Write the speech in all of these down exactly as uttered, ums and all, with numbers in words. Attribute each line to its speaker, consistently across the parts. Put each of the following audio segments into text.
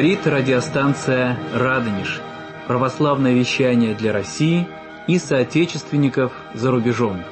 Speaker 1: Говорит радиостанция «Радонеж». Православное вещание для России и соотечественников за рубежом.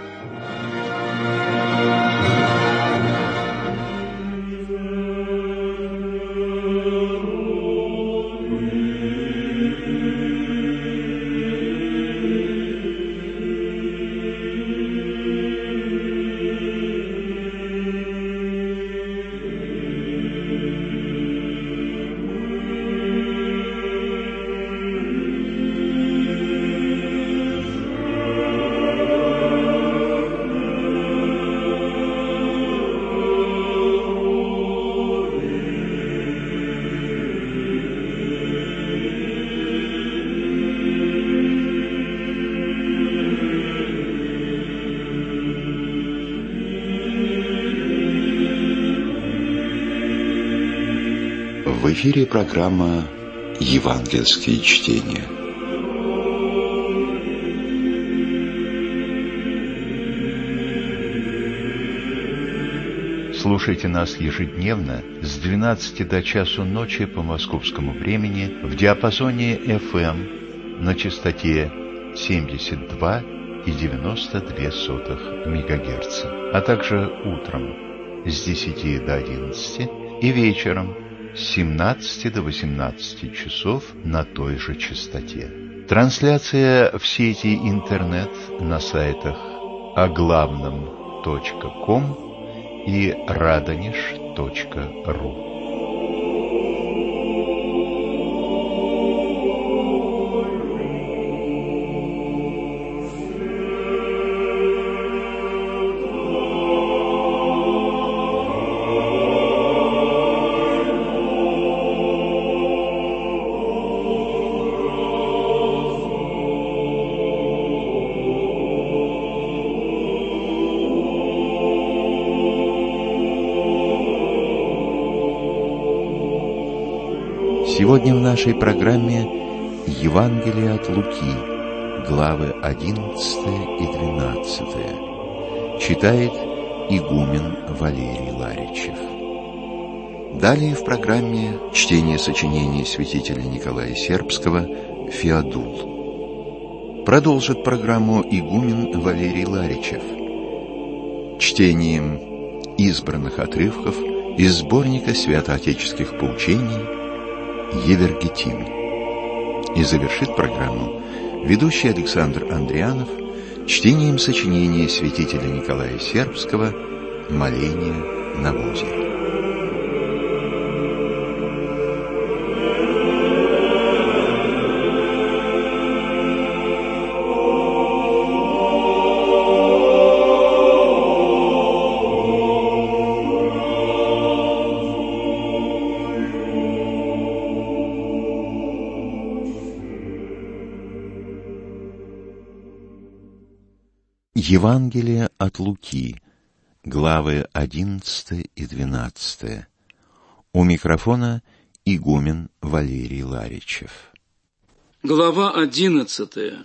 Speaker 2: В эфире программа «Евангельские чтения».
Speaker 3: Слушайте нас ежедневно с двенадцати до часу ночи по московскому времени в диапазоне эф эм на частоте семьдесят два и девяносто две сотых мегагерца, а также утром с десяти до одиннадцати и вечером с семнадцати до восемнадцати часов на той же частоте. Трансляция в сети интернет на сайтах оглавном точка ком и радонеж точка ру.
Speaker 2: Сегодня в нашей программе Евангелие от Луки, главы одиннадцатая и двенадцатая. Читает игумен Валерий Ларичев. Далее в программе чтение сочинений святителя Николая Сербского «Феодул». Продолжит программу игумен Валерий Ларичев чтением избранных отрывков из сборника святоотеческих поучений «Евергетим». И завершит программу ведущий Александр Андрианов чтением сочинения святителя Николая Сербского «Моление на воде». Евангелие от Луки, главы одиннадцатая и двенадцатая. У микрофона игумен Валерий Ларичев.
Speaker 4: Глава одиннадцатая.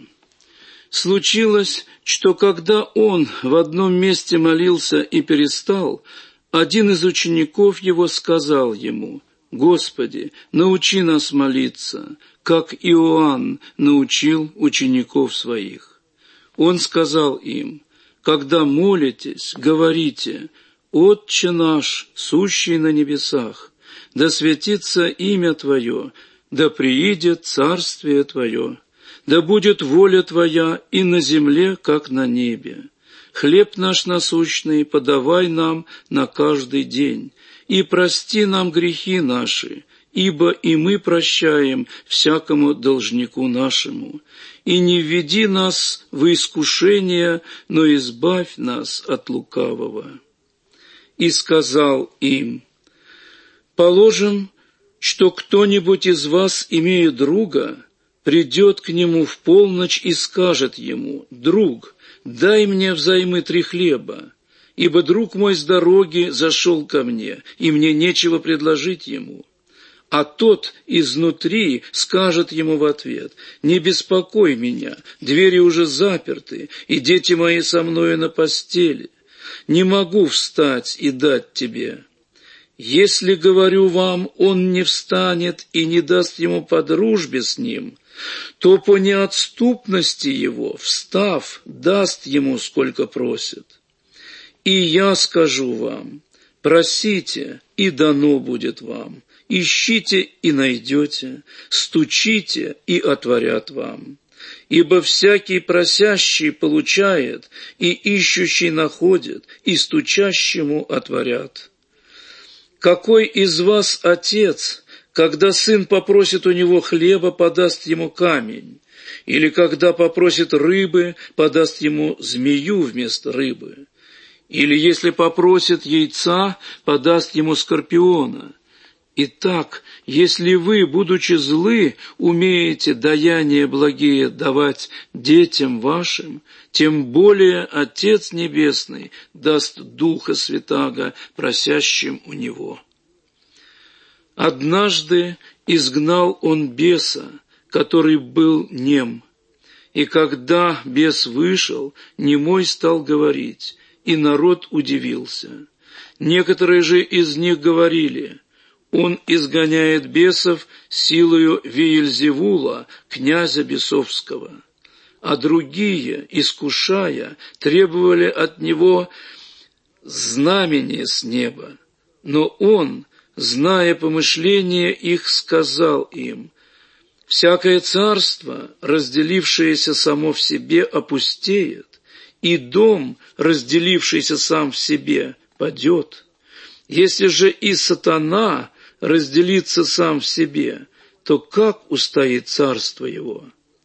Speaker 4: Случилось, что когда он в одном месте молился и перестал, один из учеников его сказал ему: «Господи, научи нас молиться, как Иоанн научил учеников своих». Он сказал им: «Когда молитесь, говорите: Отче наш, сущий на небесах, да светится имя Твое, да приидет царствие Твое, да будет воля Твоя и на земле, как на небе. Хлеб наш насущный подавай нам на каждый день, и прости нам грехи наши, ибо и мы прощаем всякому должнику нашему. И не введи нас в искушение, но избавь нас от лукавого». И сказал им: «Положим, что кто-нибудь из вас, имея друга, придет к нему в полночь и скажет ему: „Друг, дай мне взаймы три хлеба, ибо друг мой с дороги зашел ко мне, и мне нечего предложить ему“. А тот изнутри скажет ему в ответ: „Не беспокой меня, двери уже заперты, и дети мои со мною на постели. Не могу встать и дать тебе“. Если, говорю вам, он не встанет и не даст ему по дружбе с ним, то по неотступности его, встав, даст ему, сколько просит. И я скажу вам, просите, и дано будет вам, ищите и найдете, стучите и отворят вам. Ибо всякий просящий получает, и ищущий находит, и стучащему отворят. Какой из вас отец, когда сын попросит у него хлеба, подаст ему камень? Или когда попросит рыбы, подаст ему змею вместо рыбы? Или если попросит яйца, подаст ему скорпиона? Итак, если вы, будучи злы, умеете даяния благие давать детям вашим, тем более Отец Небесный даст Духа Святаго просящим у Него. Однажды изгнал он беса, который был нем, и когда бес вышел, немой стал говорить, и народ удивился. Некоторые же из них говорили: он изгоняет бесов силою Веельзевула, князя бесовского. А другие, искушая, требовали от него знамения с неба. Но он, зная помышления их, сказал им: всякое царство, разделившееся само в себе, опустеет, и дом, разделившийся сам в себе, падет. Если же и сатана разделится сам в себе, то как устоит царство его?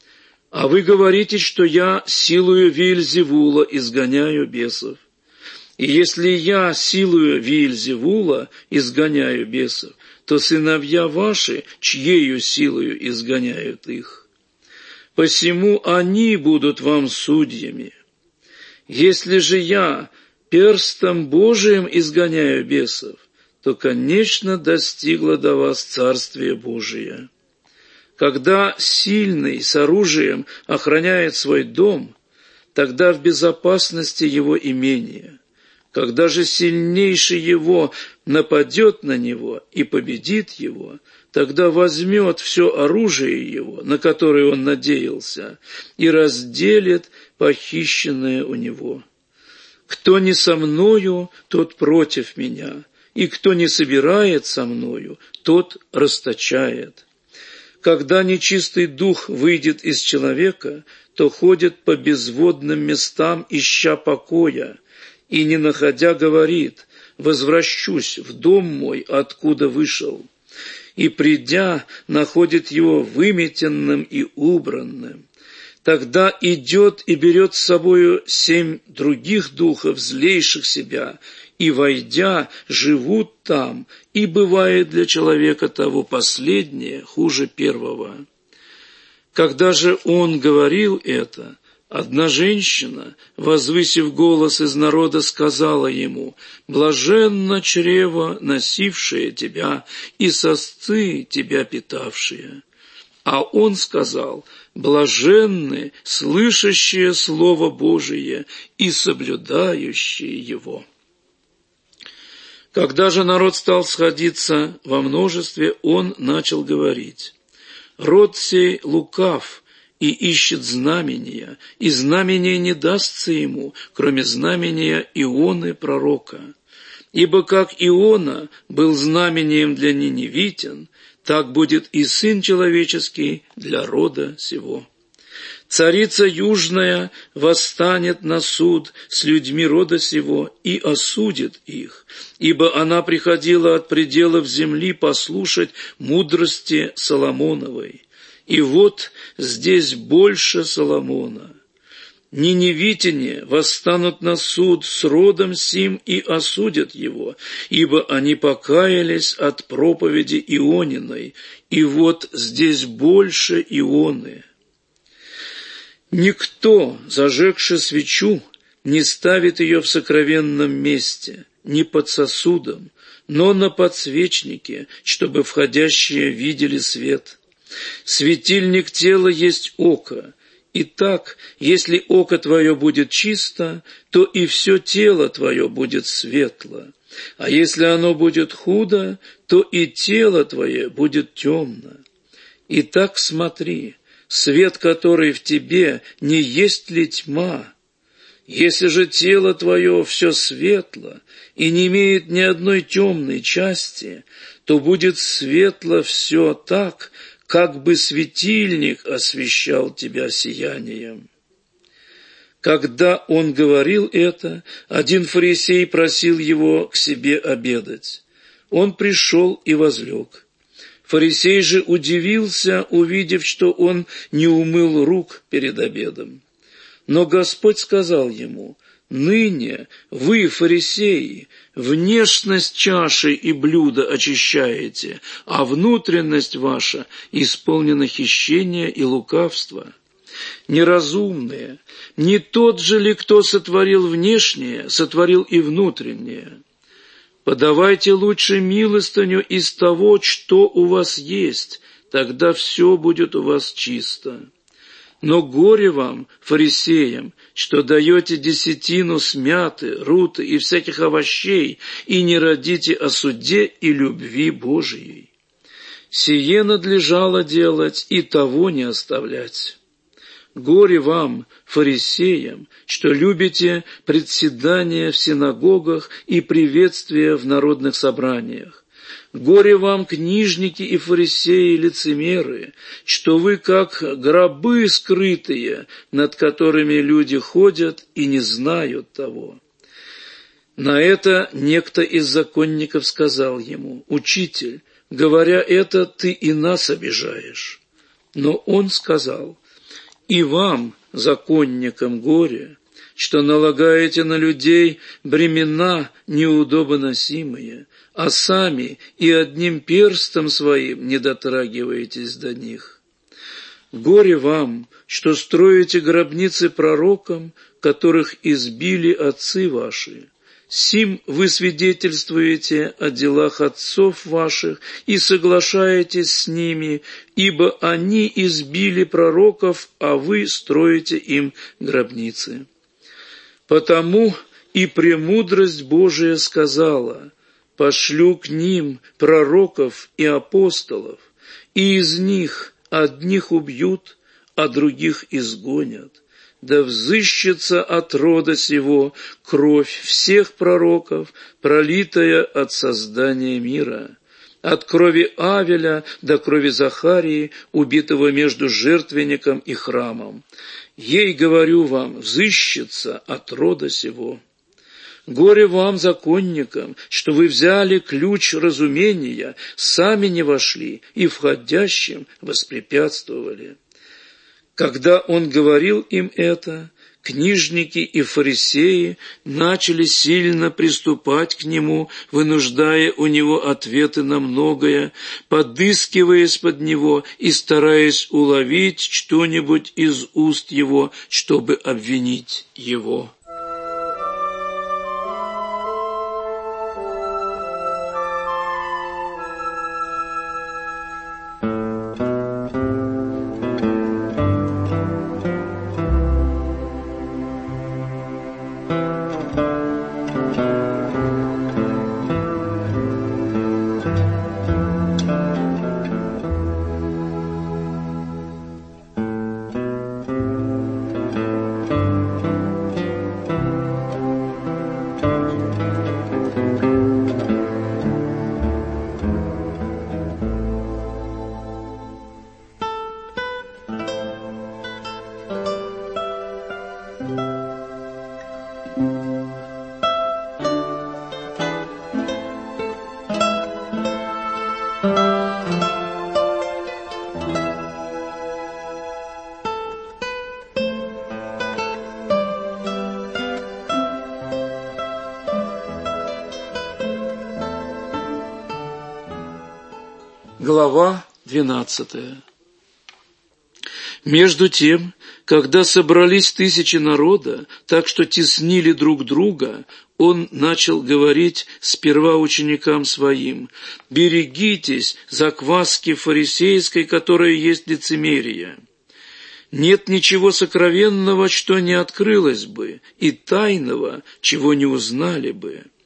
Speaker 4: А вы говорите, что я силою Веельзевула изгоняю бесов. И если я силою Веельзевула изгоняю бесов, то сыновья ваши чьею силою изгоняют их? Посему они будут вам судьями. Если же я перстом Божиим изгоняю бесов, то, конечно, достигло до вас Царствие Божие. Когда сильный с оружием охраняет свой дом, тогда в безопасности его имение. Когда же сильнейший его нападет на него и победит его, тогда возьмет все оружие его, на которое он надеялся, и разделит похищенное у него. Кто не со мною, тот против меня, и кто не собирает со мною, тот расточает. Когда нечистый дух выйдет из человека, то ходит по безводным местам, ища покоя, и, не находя, говорит: возвращусь в дом мой, откуда вышел. И, придя, находит его выметенным и убранным. Тогда идет и берет с собою семь других духов, злейших себя, и, войдя, живут там, и бывает для человека того последнее хуже первого. Когда же он говорил это, одна женщина, возвысив голос из народа, сказала ему: «Блаженно чрево, носившее тебя, и сосцы тебя питавшие». А он сказал: «Блаженны, слышащие Слово Божие и соблюдающие его». Когда же народ стал сходиться во множестве, он начал говорить: «Род сей лукав и ищет знамения, и знамение не дастся ему, кроме знамения Ионы пророка. Ибо как Иона был знамением для ниневитян, так будет и Сын Человеческий для рода сего. Царица Южная восстанет на суд с людьми рода сего и осудит их, ибо она приходила от пределов земли послушать мудрости Соломоновой. И вот здесь больше Соломона. Ниневитяне восстанут на суд с родом сим и осудят его, ибо они покаялись от проповеди Иониной, и вот здесь больше Ионы. Никто, зажегши свечу, не ставит ее в сокровенном месте, не под сосудом, но на подсвечнике, чтобы входящие видели свет. Светильник тела есть око. Итак, если око твое будет чисто, то и все тело твое будет светло. А если оно будет худо, то и тело твое будет темно. Итак, смотри, свет, который в тебе, не есть ли тьма? Если же тело твое все светло и не имеет ни одной темной части, то будет светло все так, как бы светильник освещал тебя сиянием». Когда он говорил это, один фарисей просил его к себе обедать. Он пришел и возлег. Фарисей же удивился, увидев, что он не умыл рук перед обедом. Но Господь сказал ему: «Ныне вы, фарисеи, внешность чаши и блюда очищаете, а внутренность ваша исполнена хищения и лукавства. Неразумные, не тот же ли, кто сотворил внешнее, сотворил и внутреннее? Подавайте лучше милостыню из того, что у вас есть, тогда все будет у вас чисто. Но горе вам, фарисеям, что даете десятину с мяты, руты и всяких овощей, и не родите о суде и любви Божией. Сие надлежало делать и того не оставлять. Горе вам, фарисеям, что любите председания в синагогах и приветствия в народных собраниях. Горе вам, книжники и фарисеи, лицемеры, что вы как гробы скрытые, над которыми люди ходят и не знают того». На это некто из законников сказал ему: «Учитель, говоря это, ты и нас обижаешь». Но он сказал: «И вам, законникам, горе, что налагаете на людей бремена неудобоносимые, а сами и одним перстом своим не дотрагиваетесь до них. Горе вам, что строите гробницы пророкам, которых избили отцы ваши. Сим вы свидетельствуете о делах отцов ваших и соглашаетесь с ними, ибо они избили пророков, а вы строите им гробницы. Потому и премудрость Божия сказала: пошлю к ним пророков и апостолов, и из них одних убьют, а других изгонят. Да взыщется от рода сего кровь всех пророков, пролитая от создания мира, от крови Авеля до крови Захарии, убитого между жертвенником и храмом. Ей, говорю вам, взыщется от рода сего. Горе вам, законникам, что вы взяли ключ разумения, сами не вошли и входящим воспрепятствовали». Когда он говорил им это, книжники и фарисеи начали сильно приступать к нему, вынуждая у него ответы на многое, подыскивая из-под него и стараясь уловить что-нибудь из уст его, чтобы обвинить его. Глава двенадцатая. Между тем, когда собрались тысячи народа, так что теснили друг друга, он начал говорить сперва ученикам своим: «Берегитесь закваски фарисейской, которая есть лицемерие. Нет ничего сокровенного, что не открылось бы, и тайного, чего не узнали бы.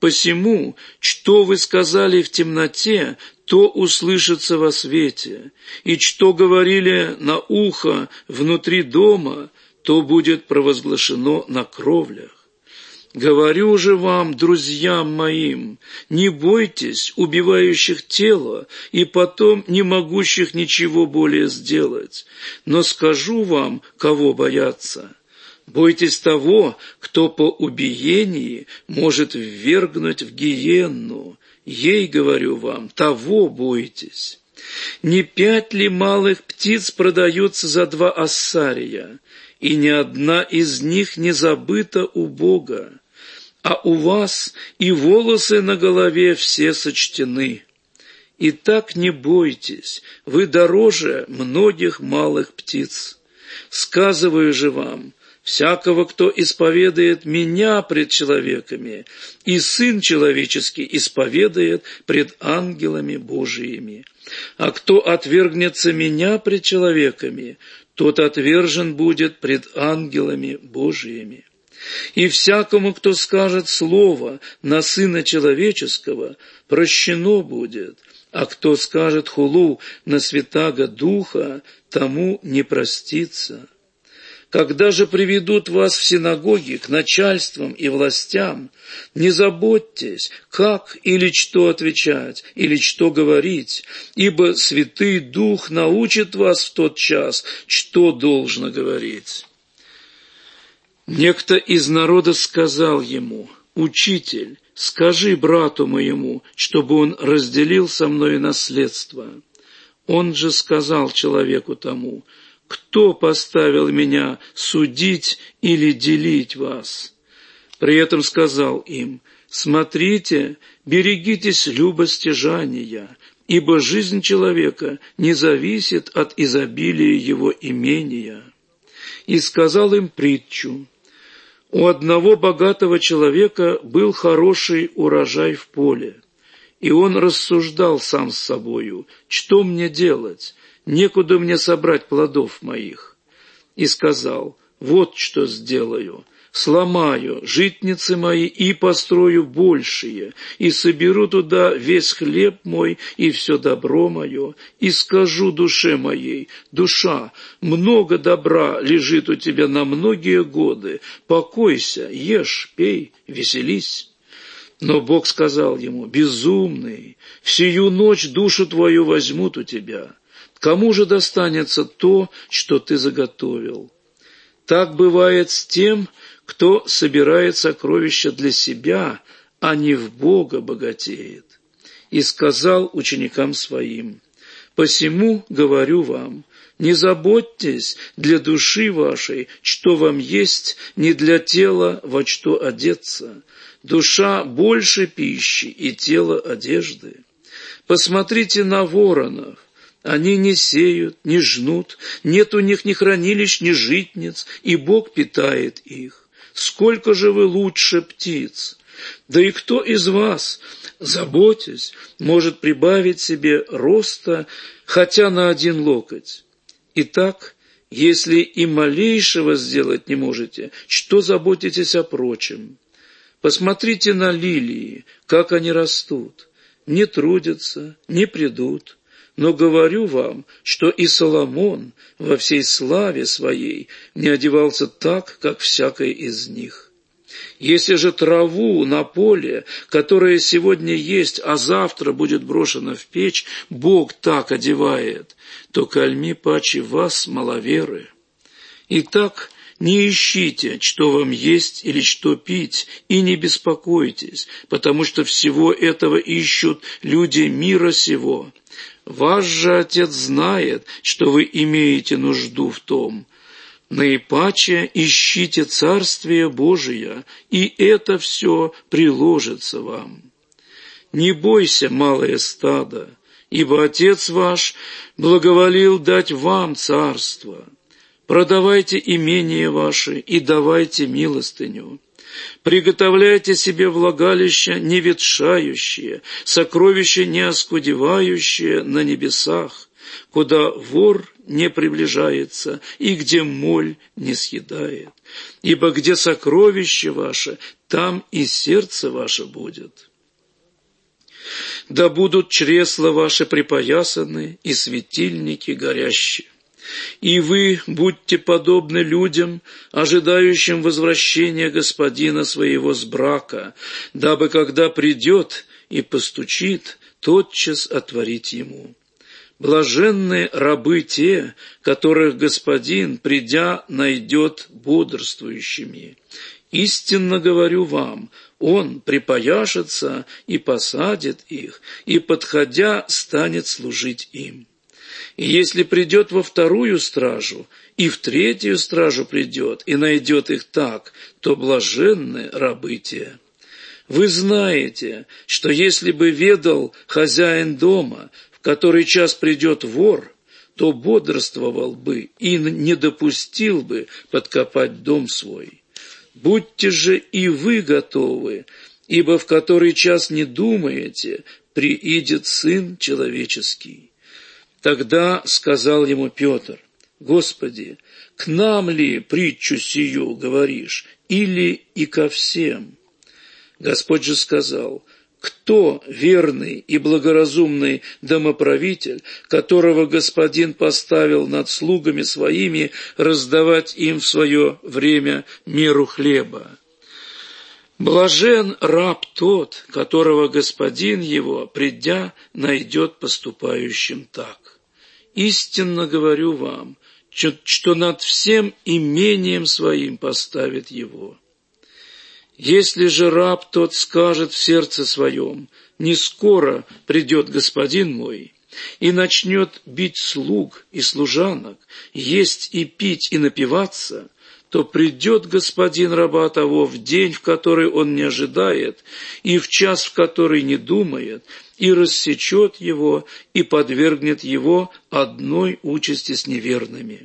Speaker 4: Посему, что вы сказали в темноте, то услышится во свете, и что говорили на ухо внутри дома, то будет провозглашено на кровлях. Говорю же вам, друзьям моим, не бойтесь убивающих тело и потом не могущих ничего более сделать, но скажу вам, кого бояться. Бойтесь того, кто по убиении может ввергнуть в гиенну. Ей, говорю вам, того бойтесь. Не пять ли малых птиц продаются за два ассария, и ни одна из них не забыта у Бога? А у вас и волосы на голове все сочтены. Итак, не бойтесь, вы дороже многих малых птиц. Сказываю же вам, всякого, кто исповедует меня пред человеками, и Сын Человеческий исповедует пред ангелами Божиими. А кто отвергнется меня пред человеками, тот отвержен будет пред ангелами Божиими. И всякому, кто скажет слово на Сына Человеческого, прощено будет, а кто скажет хулу на Святаго Духа, тому не простится. Когда же приведут вас в синагоги к начальствам и властям, не заботьтесь, как или что отвечать, или что говорить, ибо Святый Дух научит вас в тот час, что должно говорить». Некто из народа сказал ему: «Учитель, скажи брату моему, чтобы он разделил со мной наследство». Он же сказал человеку тому: «Кто поставил меня судить или делить вас?» При этом сказал им: «Смотрите, берегитесь любостяжания, ибо жизнь человека не зависит от изобилия его имения». И сказал им притчу: «У одного богатого человека был хороший урожай в поле, и он рассуждал сам с собою: что мне делать? Некуда мне собрать плодов моих. И сказал: вот что сделаю. Сломаю житницы мои и построю большие, и соберу туда весь хлеб мой и все добро мое, и скажу душе моей: душа, много добра лежит у тебя на многие годы, покойся, ешь, пей, веселись». Но Бог сказал ему: «Безумный, в сию ночь душу твою возьмут у тебя. Кому же достанется то, что ты заготовил?» Так бывает с тем, кто собирает сокровища для себя, а не в Бога богатеет. И сказал ученикам своим: «Посему говорю вам, не заботьтесь для души вашей, что вам есть, не для тела, во что одеться. Душа больше пищи и тело одежды. Посмотрите на воронов. Они не сеют, не жнут, нет у них ни хранилищ, ни житниц, и Бог питает их. Сколько же вы лучше птиц? Да и кто из вас, заботясь, может прибавить себе роста хотя на один локоть? Итак, если и малейшего сделать не можете, что заботитесь о прочем? Посмотрите на лилии, как они растут, не трудятся, не прядут. Но говорю вам, что и Соломон во всей славе своей не одевался так, как всякий из них. Если же траву на поле, которая сегодня есть, а завтра будет брошена в печь, Бог так одевает, то кальми паче вас, маловеры. Итак, не ищите, что вам есть или что пить, и не беспокойтесь, потому что всего этого ищут люди мира сего. Ваш же Отец знает, что вы имеете нужду в том. Наипаче ищите Царствие Божие, и это все приложится вам. Не бойся, малое стадо, ибо Отец ваш благоволил дать вам царство. Продавайте имения ваши и давайте милостыню. Приготовляйте себе влагалища не ветшающие, сокровища не оскудевающие на небесах, куда вор не приближается и где моль не съедает. Ибо где сокровище ваше, там и сердце ваше будет. Да будут чресла ваши припоясаны и светильники горящие. И вы будьте подобны людям, ожидающим возвращения господина своего с брака, дабы, когда придет и постучит, тотчас отворить ему. Блаженны рабы те, которых господин, придя, найдет бодрствующими. Истинно говорю вам, он припояшется и посадит их, и, подходя, станет служить им. И если придет во вторую стражу, и в третью стражу придет, и найдет их так, то блаженны рабы те. Вы знаете, что если бы ведал хозяин дома, в который час придет вор, то бодрствовал бы и не допустил бы подкопать дом свой. Будьте же и вы готовы, ибо в который час не думаете, приидет Сын Человеческий. Тогда сказал ему Петр: Господи, к нам ли притчу сию говоришь, или и ко всем? Господь же сказал: кто верный и благоразумный домоправитель, которого господин поставил над слугами своими раздавать им в свое время меру хлеба? Блажен раб тот, которого господин его, придя, найдет поступающим так. Истинно говорю вам, что над всем имением своим поставит его. Если же раб тот скажет в сердце своем: не скоро придет господин мой, и начнет бить слуг и служанок, есть и пить и напиваться, то придет господин раба того в день, в который он не ожидает, и в час, в который не думает, и рассечет его, и подвергнет его одной участи с неверными.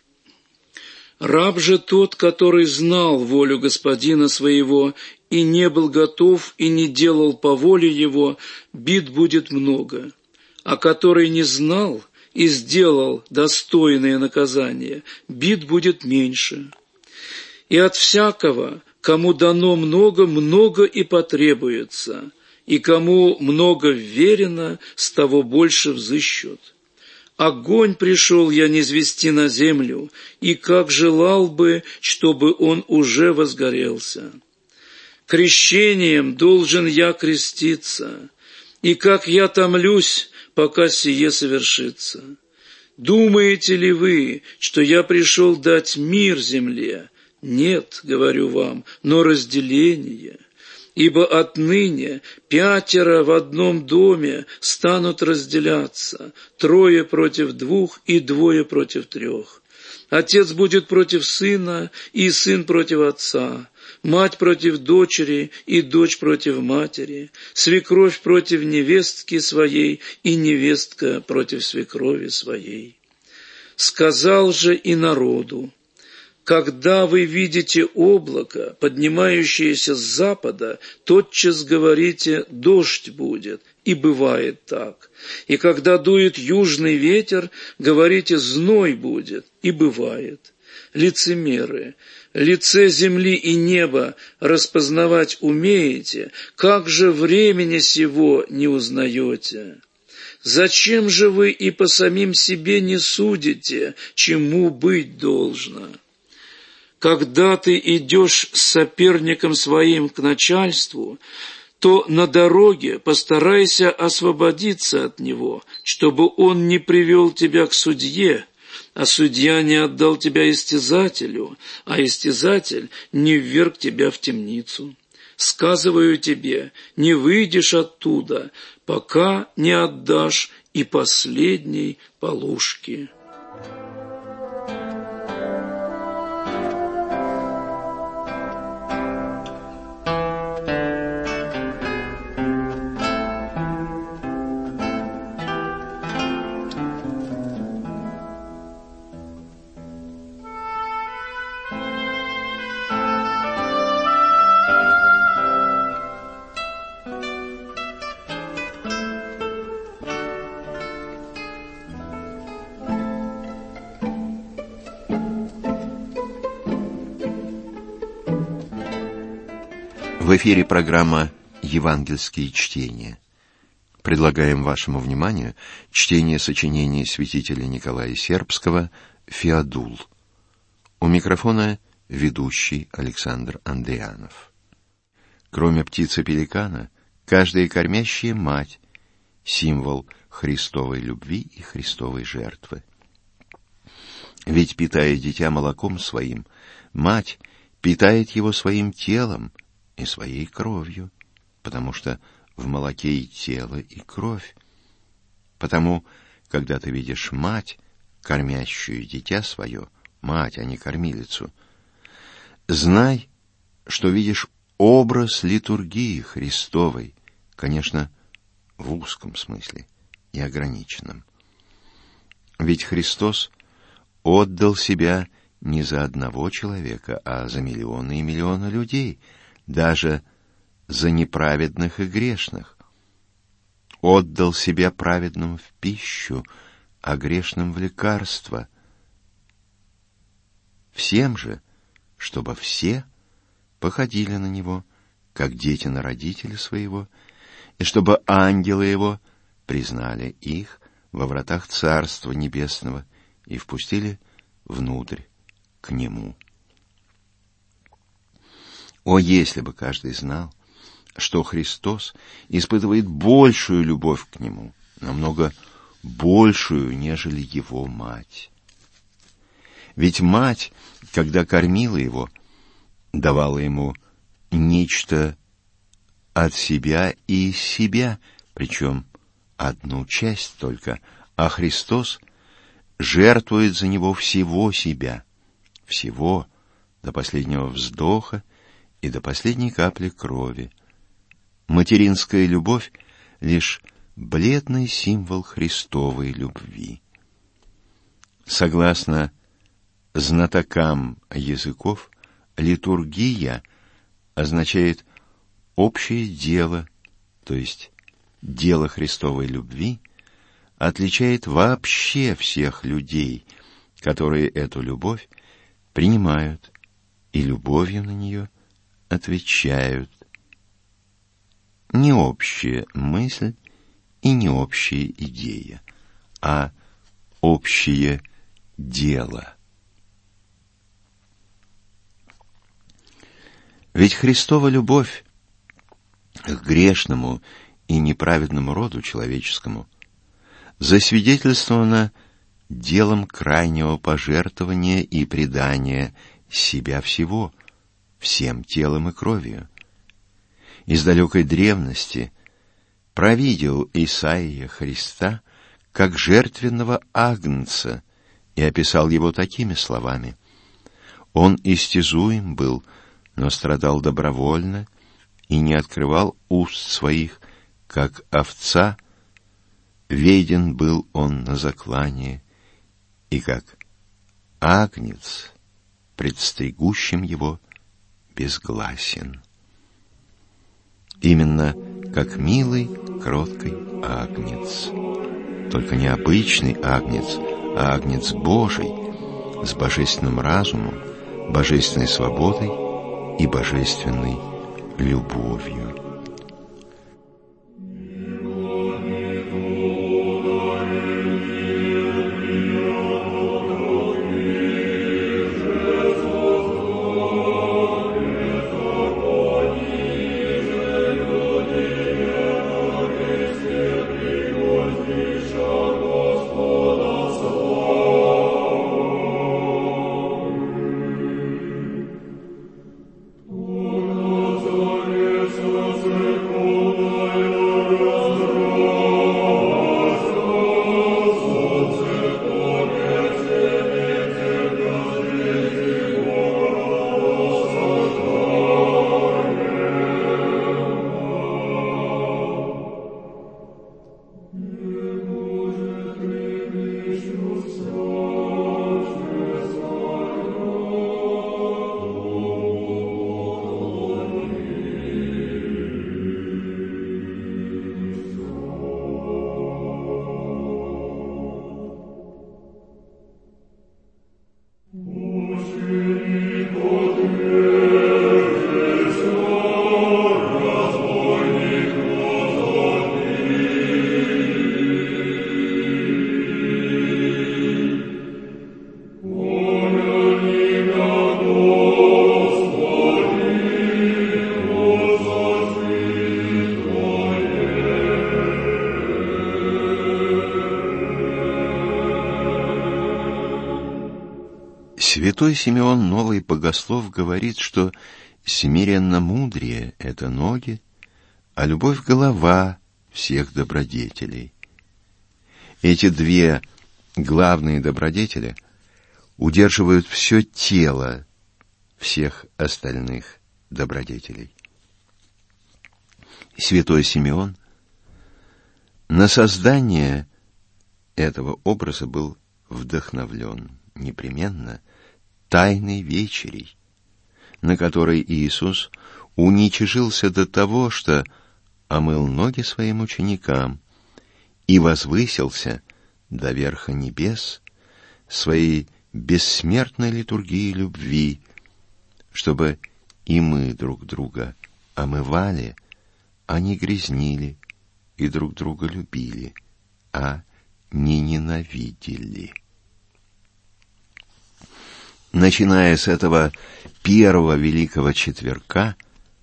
Speaker 4: Раб же тот, который знал волю господина своего, и не был готов, и не делал по воле его, бит будет много, а который не знал и сделал достойное наказание, бит будет меньше. И от всякого, кому дано много, много и потребуется, и кому много вверено, с того больше взыщут. Огонь пришел я низвести на землю, и как желал бы, чтобы он уже возгорелся. Крещением должен я креститься, и как я томлюсь, пока сие совершится. Думаете ли вы, что я пришел дать мир земле? Нет, говорю вам, но разделение. Ибо отныне пятеро в одном доме станут разделяться, трое против двух и двое против трех. Отец будет против сына, и сын против отца, мать против дочери, и дочь против матери, свекровь против невестки своей, и невестка против свекрови своей. Сказал же и народу: когда вы видите облако, поднимающееся с запада, тотчас говорите: дождь будет, и бывает так. И когда дует южный ветер, говорите: зной будет, и бывает. Лицемеры, лице земли и неба распознавать умеете, как же времени сего не узнаете? Зачем же вы и по самим себе не судите, чему быть должно? Когда ты идешь с соперником своим к начальству, то на дороге постарайся освободиться от него, чтобы он не привел тебя к судье, а судья не отдал тебя истязателю, а истязатель не вверг тебя в темницу. Сказываю тебе, не выйдешь оттуда, пока не отдашь и последней полушки».
Speaker 2: В эфире программа «Евангельские чтения». Предлагаем вашему вниманию чтение сочинения святителя Николая Сербского «Феодул». У микрофона ведущий Александр Андрианов. Кроме птицы-пеликана, каждая кормящая мать — символ Христовой любви и Христовой жертвы. Ведь, питая дитя молоком своим, мать питает его своим телом и своей кровью, потому что в молоке и тело, и кровь. Потому, когда ты видишь мать, кормящую дитя свое, мать, а не кормилицу, знай, что видишь образ литургии Христовой, конечно, в узком смысле, неограниченном. Ведь Христос отдал себя не за одного человека, а за миллионы и миллионы людей, даже за неправедных и грешных. Отдал себя праведным в пищу, а грешным в лекарство. Всем же, чтобы все походили на Него, как дети на родителя своего, и чтобы ангелы Его признали их во вратах Царства Небесного и впустили внутрь к Нему. О, если бы каждый знал, что Христос испытывает большую любовь к Нему, намного большую, нежели Его мать. Ведь мать, когда кормила Его, давала Ему нечто от себя и из себя, причем одну часть только, а Христос жертвует за Него всего себя, всего до последнего вздоха и до последней капли крови. Материнская любовь — лишь бледный символ Христовой любви. Согласно знатокам языков, литургия означает общее дело, то есть дело Христовой любви отличает вообще всех людей, которые эту любовь принимают и любовью на нее отвечают. Не общая мысль и не общая идея, а общее дело. Ведь Христова любовь к грешному и неправедному роду человеческому засвидетельствована делом крайнего пожертвования и предания себя всего, всем телом и кровью. Из далекой древности провидел Исаия Христа как жертвенного агнца и описал его такими словами: «Он истязуем был, но страдал добровольно и не открывал уст своих, как овца, веден был он на заклание, и как агнец, пред стригущим его, безгласен». Именно как милый, кроткий агнец. Только не обычный агнец, а агнец Божий, с божественным разумом, божественной свободой и божественной любовью.
Speaker 5: Yes,
Speaker 2: Святой Симеон Новый Богослов говорит, что смиренно-мудрие — это ноги, а любовь — голова всех добродетелей. Эти две главные добродетели удерживают все тело всех остальных добродетелей. Святой Симеон на создание этого образа был вдохновлен непременно тайной вечерей, на которой Иисус уничижился до того, что омыл ноги своим ученикам и возвысился до верха небес своей бессмертной литургии любви, чтобы и мы друг друга омывали, а не грязнили, и друг друга любили, а не ненавидели. Начиная с этого первого Великого Четверга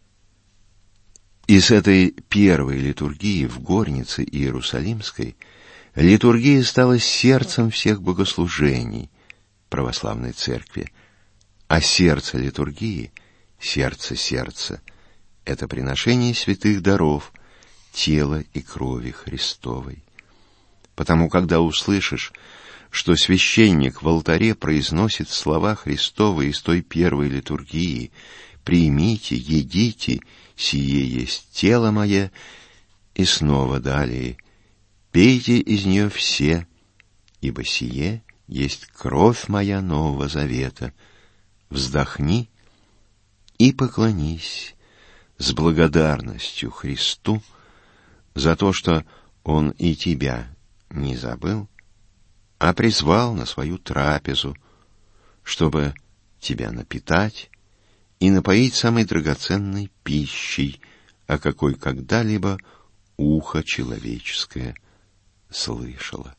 Speaker 2: и с этой первой литургии в горнице Иерусалимской, литургия стала сердцем всех богослужений православной церкви, а сердце литургии, сердце сердца, это приношение святых даров, тела и крови Христовой. Потому, когда услышишь, что священник в алтаре произносит слова Христовы из той первой литургии: «Примите, едите, сие есть тело мое», и снова далее: «Пейте из нее все, ибо сие есть кровь моя Нового Завета», вздохни и поклонись с благодарностью Христу за то, что Он и тебя не забыл, а призвал на свою трапезу, чтобы тебя напитать и напоить самой драгоценной пищей, о какой когда-либо ухо человеческое слышало.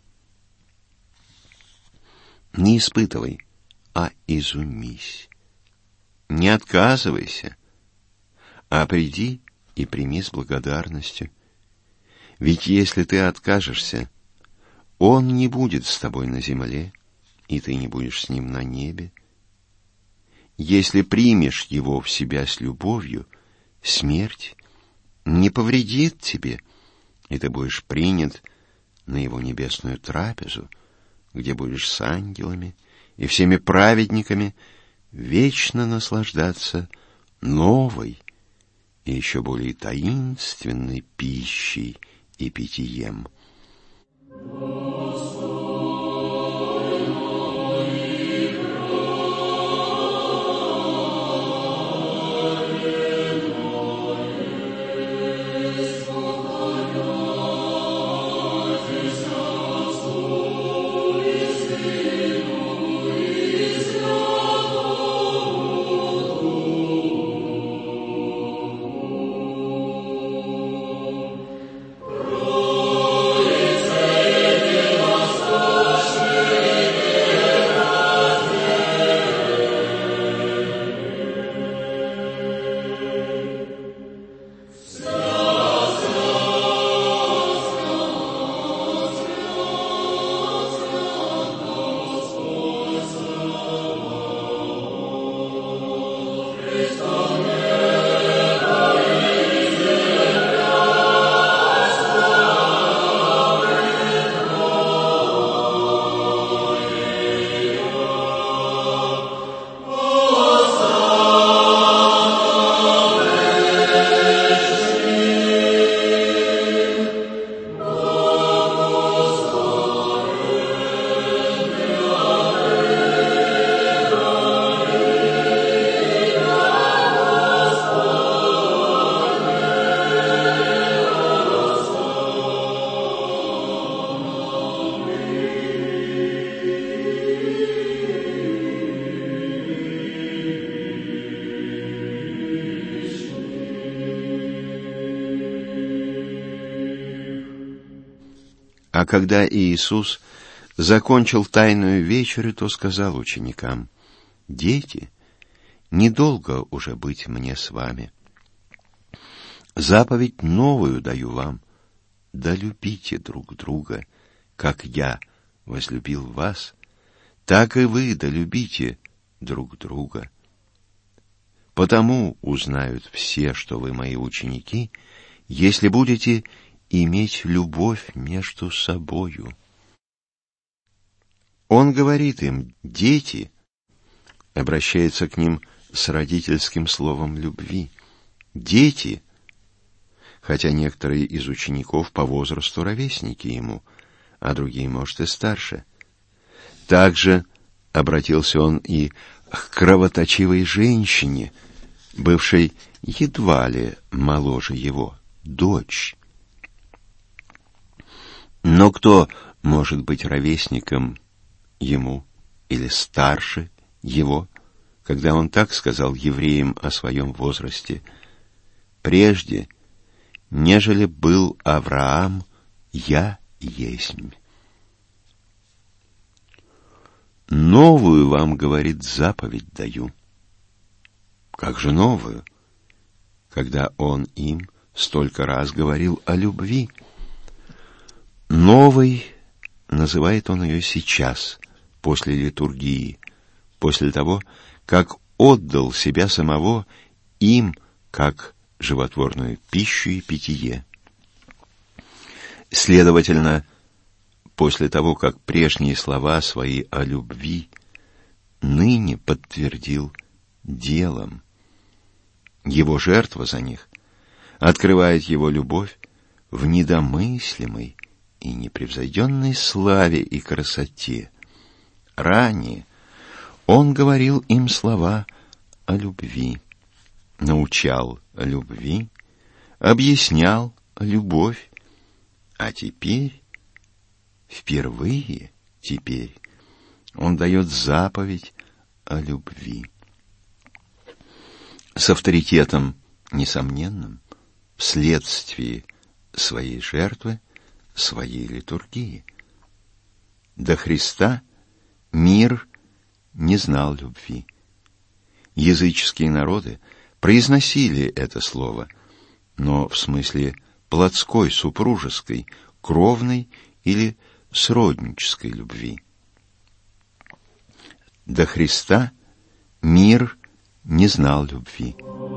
Speaker 2: Не испытывай, а изумись. Не отказывайся, а приди и прими с благодарностью. Ведь если ты откажешься, Он не будет с тобой на земле, и ты не будешь с Ним на небе. Если примешь Его в себя с любовью, смерть не повредит тебе, и ты будешь принят на Его небесную трапезу, где будешь с ангелами и всеми праведниками вечно наслаждаться новой и еще более таинственной пищей и питьем. А когда Иисус закончил тайную вечерю, то сказал ученикам: «Дети, недолго уже быть мне с вами. Заповедь новую даю вам: да любите друг друга, как я возлюбил вас, так и вы долюбите друг друга. Потому узнают все, что вы мои ученики, если будете иметь любовь между собою. Он говорит им: дети, обращается к ним с родительским словом любви. Дети, хотя некоторые из учеников по возрасту ровесники ему, а другие, может, и старше. Также обратился он и к кровоточивой женщине, бывшей едва ли моложе его, дочь. Но кто может быть ровесником ему или старше его, когда он так сказал евреям о своем возрасте: «Прежде, нежели был Авраам, я есмь». «Новую вам, — говорит, — заповедь даю». Как же новую, когда он им столько раз говорил о любви? Новой называет он ее сейчас, после литургии, после того, как отдал себя самого им как животворную пищу и питье. Следовательно, после того, как прежние слова свои о любви ныне подтвердил делом, его жертва за них открывает его любовь в недомыслимой и непревзойденной славе и красоте. Ранее он говорил им слова о любви, научал о любви, объяснял любовь, а теперь, впервые теперь, он дает заповедь о любви. С авторитетом несомненным, вследствие своей жертвы, своей литургии. До Христа мир не знал любви. Языческие народы произносили это слово, но в смысле плотской, супружеской, кровной или сроднической любви. До Христа мир не знал любви.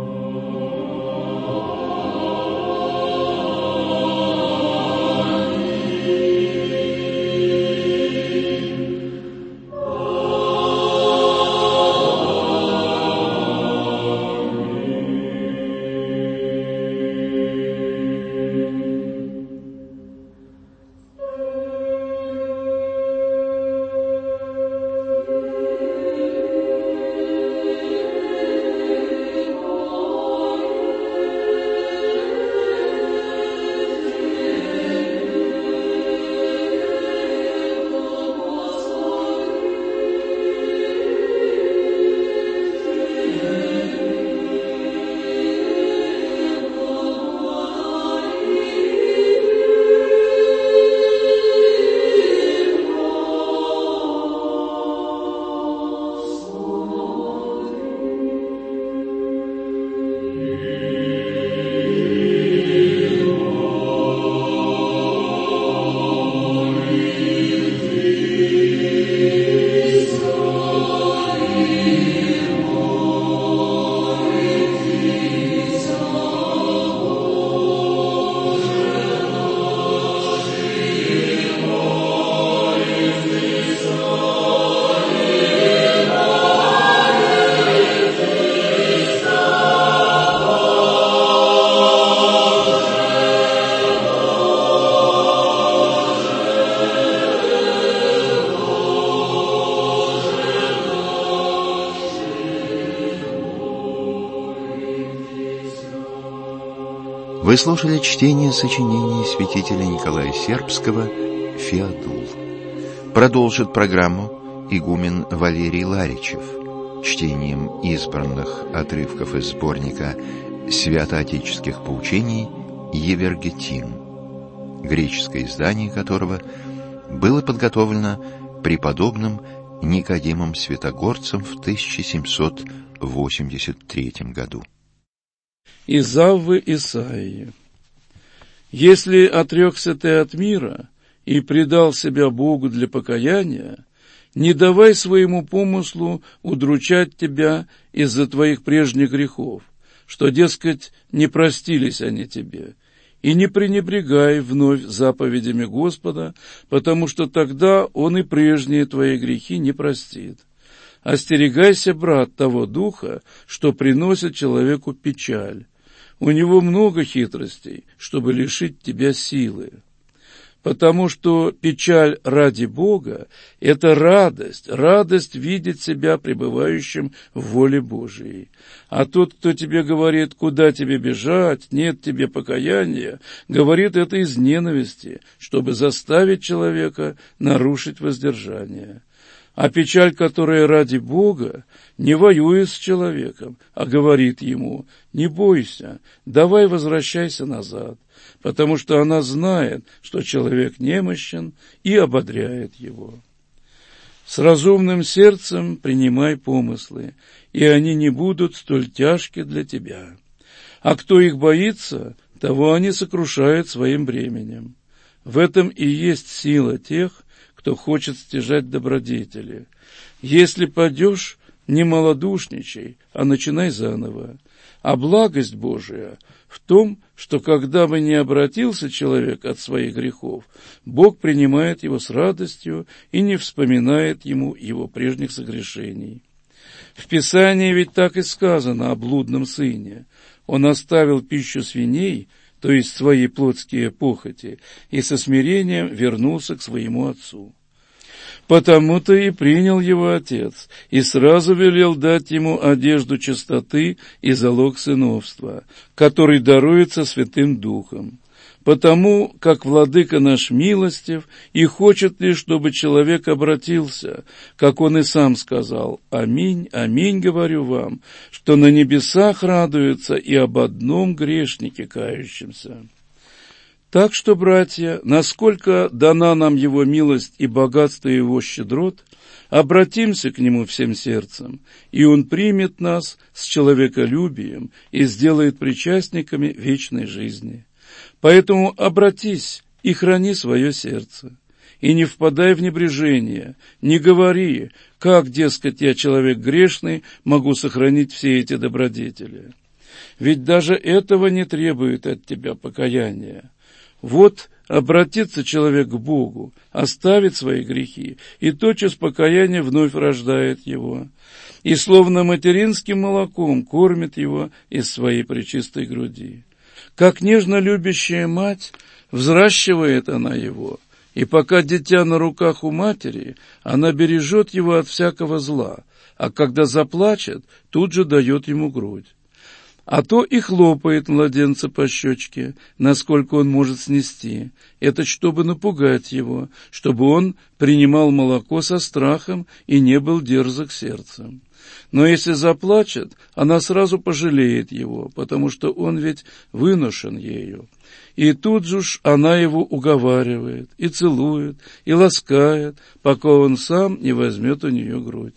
Speaker 2: Вы слушали чтение сочинений святителя Николая Сербского «Феодул». Продолжит программу игумен Валерий Ларичев чтением избранных отрывков из сборника святоотеческих поучений «Евергетин», греческое издание которого было подготовлено преподобным Никодимом Святогорцем в тысяча семьсот восемьдесят третьем году.
Speaker 4: Из Аввы Исаии. «Если отрекся ты от мира и предал себя Богу для покаяния, Не давай своему помыслу удручать тебя из-за твоих прежних грехов, что, дескать, не простились они тебе. И не пренебрегай вновь заповедями Господа, потому что тогда Он и прежние твои грехи не простит. Остерегайся, брат, того духа, что приносит человеку печаль. У него много хитростей, чтобы лишить тебя силы. Потому что печаль ради Бога – это радость, радость видеть себя пребывающим в воле Божией. А тот, кто тебе говорит, куда тебе бежать, нет тебе покаяния, говорит это из ненависти, чтобы заставить человека нарушить воздержание. А печаль, которая ради Бога, не воюет с человеком, а говорит ему: не бойся, давай возвращайся назад, потому что она знает, что человек немощен, и ободряет его. С разумным сердцем принимай помыслы, и они не будут столь тяжки для тебя. А кто их боится, того они сокрушают своим бременем. В этом и есть сила тех, кто хочет стяжать добродетели. Если падешь, не малодушничай, а начинай заново. А благость Божия в том, что когда бы не обратился человек от своих грехов, Бог принимает его с радостью и не вспоминает ему его прежних согрешений. В Писании ведь так и сказано о блудном сыне. Он оставил пищу свиней, то есть свои плотские похоти, и со смирением вернулся к своему отцу. Потому-то и принял его отец, и сразу велел дать ему одежду чистоты и залог сыновства, который даруется Святым Духом. Потому как Владыка наш милостив и хочет лишь, чтобы человек обратился, как он и сам сказал: «Аминь, аминь, говорю вам, что на небесах радуются и об одном грешнике кающемся». Так что, братья, насколько дана нам Его милость и богатство Его щедрот, обратимся к Нему всем сердцем, и Он примет нас с человеколюбием и сделает причастниками вечной жизни. Поэтому обратись и храни свое сердце, и не впадай в небрежение, не говори, как, дескать, я человек грешный, могу сохранить все эти добродетели. Ведь даже этого не требует от тебя покаяния. Вот обратится человек к Богу, оставит свои грехи, и тотчас покаяние вновь рождает его, и словно материнским молоком кормит его из своей пречистой груди. Как нежно любящая мать, взращивает она его, и пока дитя на руках у матери, она бережет его от всякого зла, а когда заплачет, тут же дает ему грудь. А то и хлопает младенца по щечке, насколько он может снести. Это чтобы напугать его, чтобы он принимал молоко со страхом и не был дерзок сердцем. Но если заплачет, она сразу пожалеет его, потому что он ведь выношен ею. И тут же уж она его уговаривает, и целует, и ласкает, пока он сам не возьмет у нее грудь.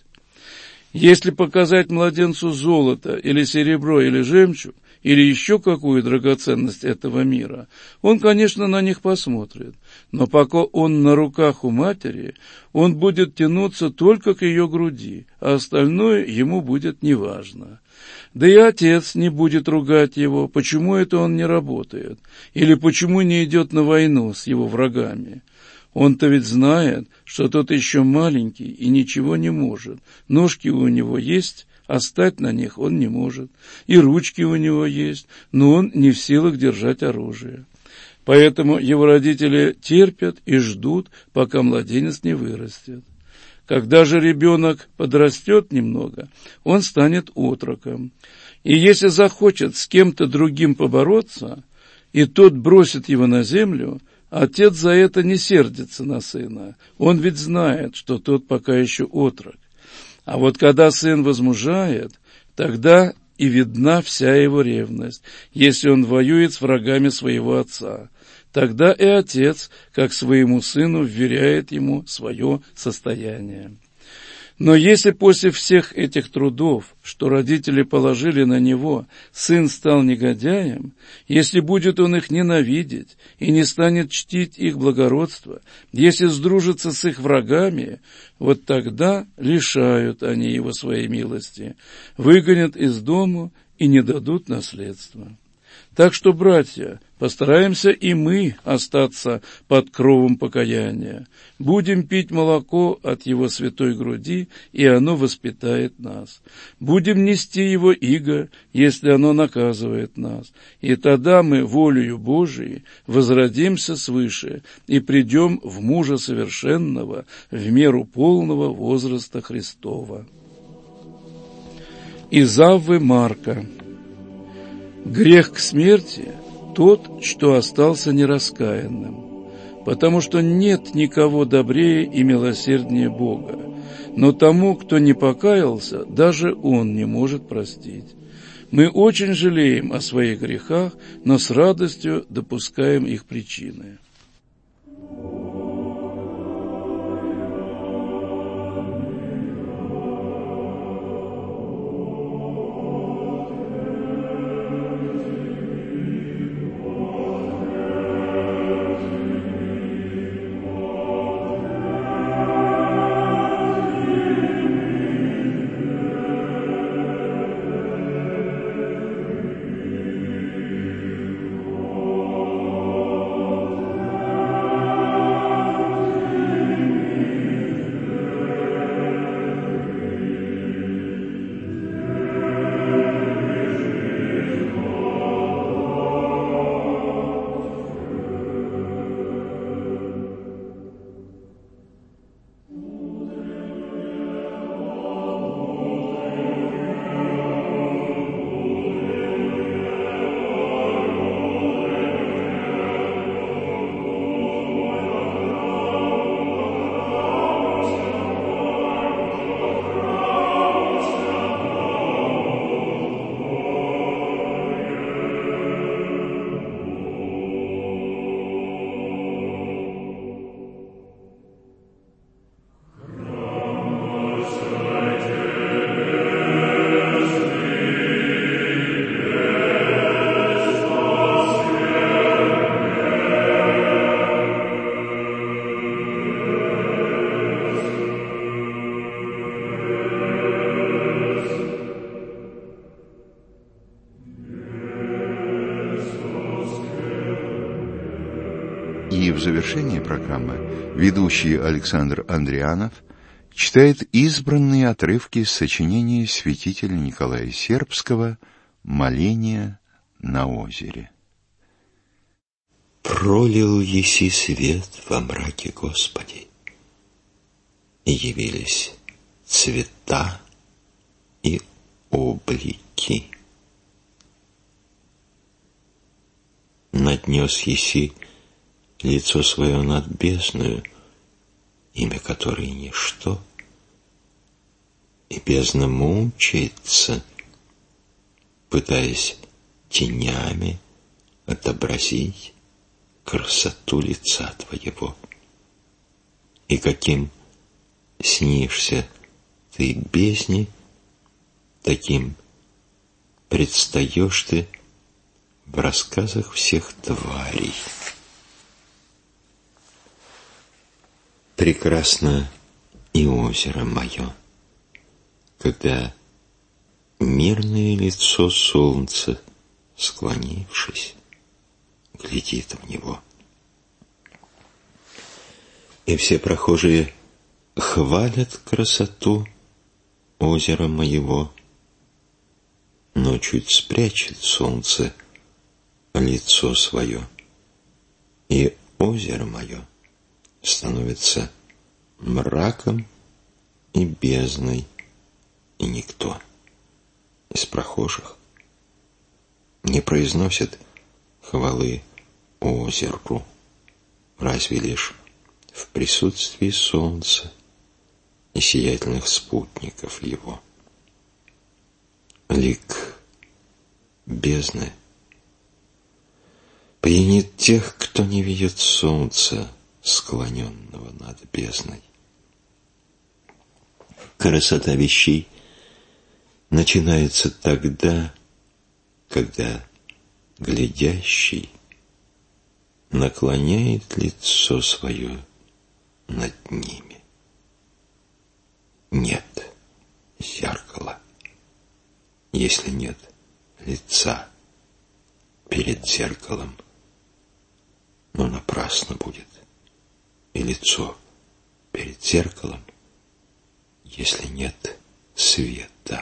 Speaker 4: Если показать младенцу золото, или серебро, или жемчуг, или еще какую драгоценность этого мира, он, конечно, на них посмотрит, но пока он на руках у матери, он будет тянуться только к ее груди, а остальное ему будет неважно. Да и отец не будет ругать его, почему это он не работает, или почему не идет на войну с его врагами. Он-то ведь знает, что тот еще маленький и ничего не может. Ножки у него есть, а стать на них он не может. И ручки у него есть, но он не в силах держать оружие. Поэтому его родители терпят и ждут, пока младенец не вырастет. Когда же ребенок подрастет немного, он станет отроком. И если захочет с кем-то другим побороться, и тот бросит его на землю, отец за это не сердится на сына, он ведь знает, что тот пока еще отрок. А вот когда сын возмужает, тогда и видна вся его ревность, если он воюет с врагами своего отца. Тогда и отец, как своему сыну, вверяет ему свое состояние. Но если после всех этих трудов, что родители положили на него, сын стал негодяем, если будет он их ненавидеть и не станет чтить их благородство, если сдружится с их врагами, вот тогда лишают они его своей милости, выгонят из дому и не дадут наследства. Так что, братья, постараемся и мы остаться под кровом покаяния. Будем пить молоко от его святой груди, и оно воспитает нас. Будем нести его иго, если оно наказывает нас. И тогда мы волею Божией возродимся свыше и придем в мужа совершенного, в меру полного возраста Христова. Из Аввы Марка. Грех к смерти – тот, что остался нераскаянным, потому что нет никого добрее и милосерднее Бога, но тому, кто не покаялся, даже Он не может простить. Мы очень жалеем о своих грехах, но с радостью допускаем их причины.
Speaker 3: И в завершении программы ведущий Александр Андрианов читает избранные отрывки из сочинения святителя Николая Сербского «Моление на озере».
Speaker 2: «Пролил еси свет во мраке, Господи, и явились цвета и облики. Наднес еси лицо свое над бездною, имя которой ничто, и бездна мучается, пытаясь тенями отобразить красоту лица Твоего. И каким снишься Ты бездне, таким предстаешь Ты в рассказах всех тварей. Прекрасно и озеро мое, когда мирное лицо солнца, склонившись, глядит в него. И все прохожие хвалят красоту озера моего, но чуть спрячет солнце лицо свое, и озеро мое становится мраком и бездной, и никто из прохожих не произносит хвалы озеру, разве лишь в присутствии солнца и сиятельных спутников его. Лик бездны пьянит тех, кто не видит солнца, склоненного над бездной. Красота вещей начинается тогда, когда глядящий наклоняет лицо свое над ними. Нет зеркала, если нет лица перед зеркалом, но напрасно будет и лицо перед зеркалом, если нет света.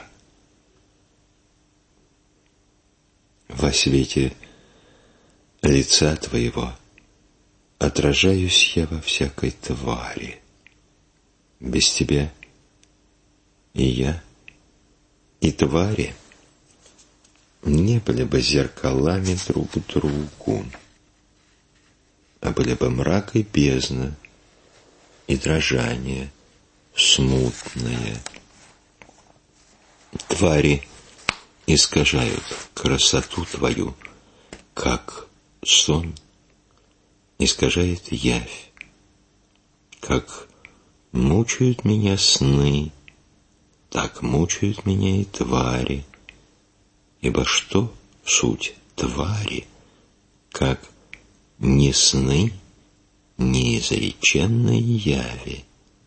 Speaker 2: Во свете лица твоего отражаюсь я во всякой твари. Без тебя и я, и твари не были бы зеркалами друг другу, а были бы мрак и бездна, и дрожание смутное. Твари искажают красоту твою, как сон искажает явь, как мучают меня сны, так мучают меня и твари. Ибо что суть твари, как ни сны, ни изреченной яви?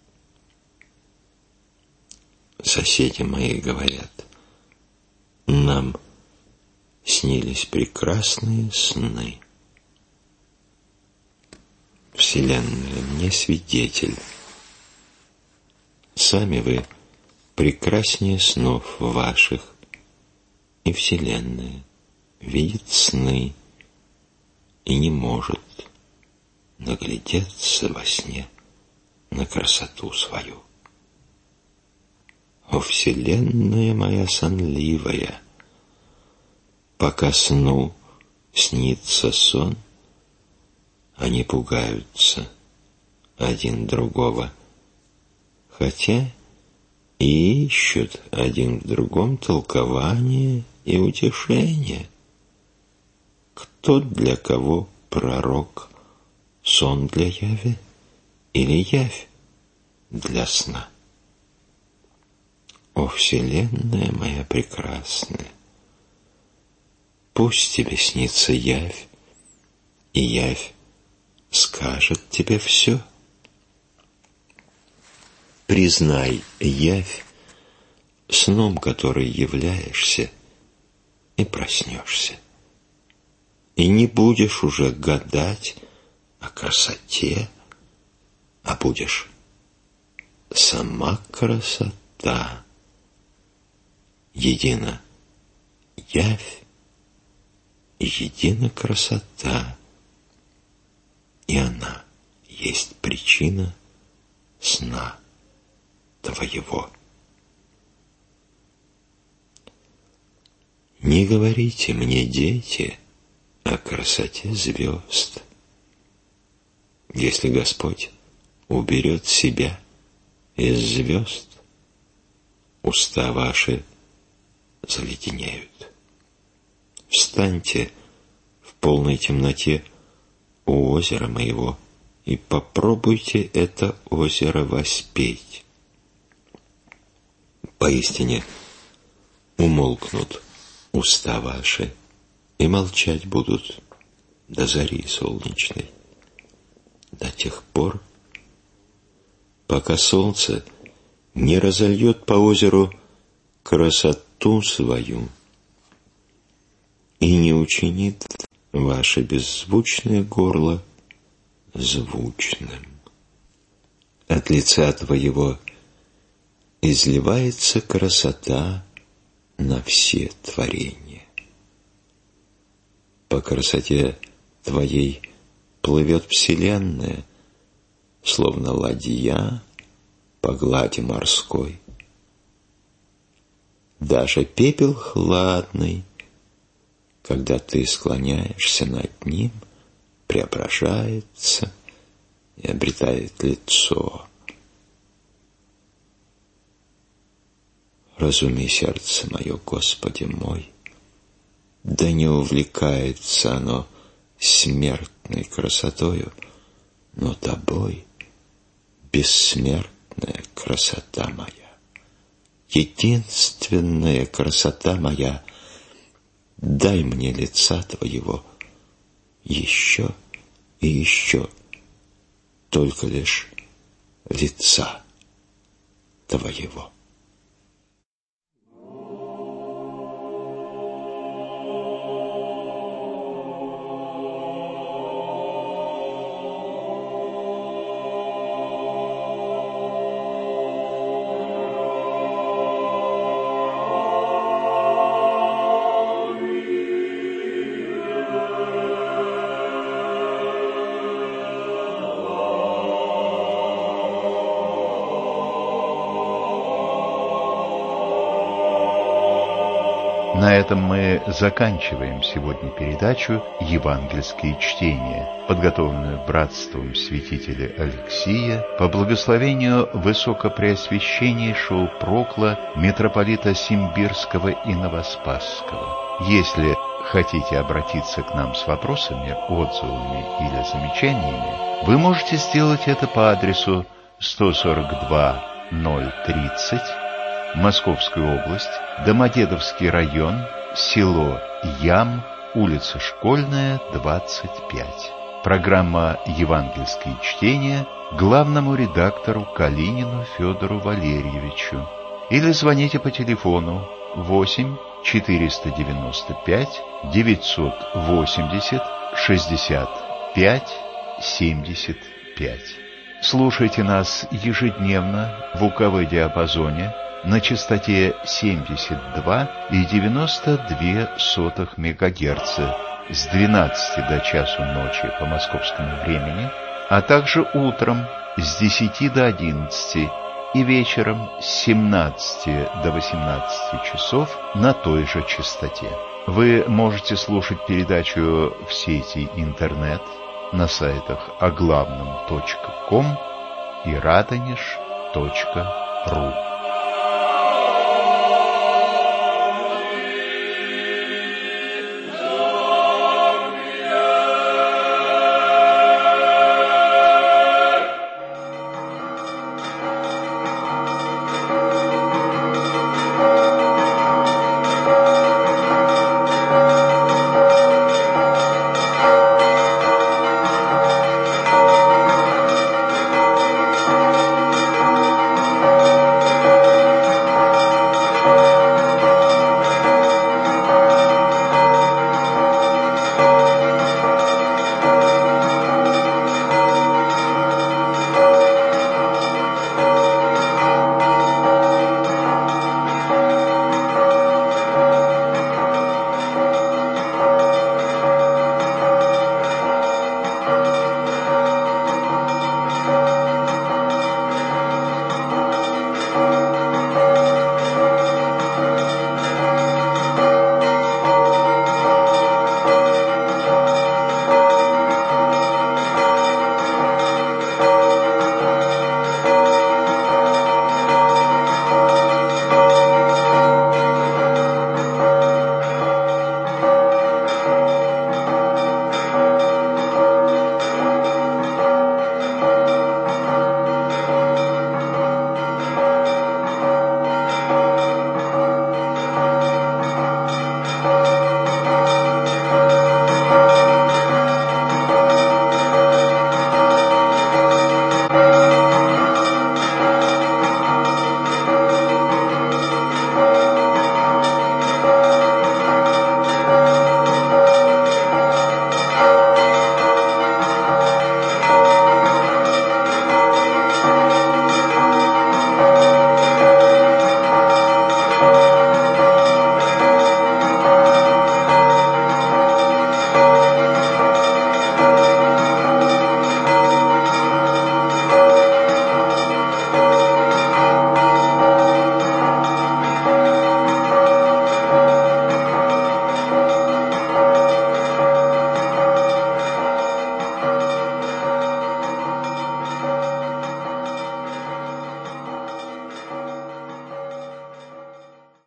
Speaker 2: Соседи мои говорят: нам снились прекрасные сны. Вселенная мне свидетель. Сами вы прекраснее снов ваших, и Вселенная видит сны и не может наглядеться во сне на красоту свою. О, Вселенная моя сонливая, пока сну снится сон, они пугаются один другого, хотя и ищут один в другом толкование и утешение. Кто для кого пророк, сон для яви или явь для сна? О, Вселенная моя прекрасная, пусть тебе снится явь, и явь скажет тебе все. Признай явь сном, который являешься, и проснешься. И не будешь уже гадать о красоте, а будешь сама красота. Едина явь и едина красота, и она есть причина сна твоего. Не говорите мне, дети, о красоте звезд. Если Господь уберет себя из звезд, уста ваши заледенеют. Встаньте в полной темноте у озера моего и попробуйте это озеро воспеть. Поистине умолкнут уста ваши, и молчать будут до зари солнечной, до тех пор, пока солнце не разольет по озеру красоту свою и не учинит ваше беззвучное горло звучным. От лица твоего изливается красота на все творения. По красоте твоей плывет вселенная, словно ладья по глади морской. Даже пепел хладный, когда ты склоняешься над ним, преображается и обретает лицо. Разуми, сердце мое, Господи мой, да не увлекается оно смертной красотою, но тобой бессмертная красота моя.
Speaker 5: единственная красота моя, дай мне лица Твоего еще и еще, только лишь лица Твоего.
Speaker 3: На этом мы заканчиваем сегодня передачу «Евангельские чтения», подготовленную братством святителя Алексия по благословению высокопреосвященнейшего прокла митрополита Симбирского и Новоспасского. Если хотите обратиться к нам с вопросами, отзывами или замечаниями, вы можете сделать это по адресу сто сорок два ноль тридцать, Московская область, Домодедовский район, село Ям, улица Школьная, двадцать пять. Программа «Евангельские чтения» главному редактору Калинину Федору Валерьевичу. Или звоните по телефону восемь четыреста девяносто пять девятьсот восемьдесят шестьдесят пять семьдесят пять. Слушайте нас ежедневно в УКВ диапазоне на частоте семьдесят два и девяносто две сотых мегагерца с двенадцати до часу ночи по московскому времени, а также утром с десяти до одиннадцати и вечером с семнадцати до восемнадцати часов на той же частоте. Вы можете слушать передачу в сети интернет на сайтах оглавном точка ком и радонеж точка ру.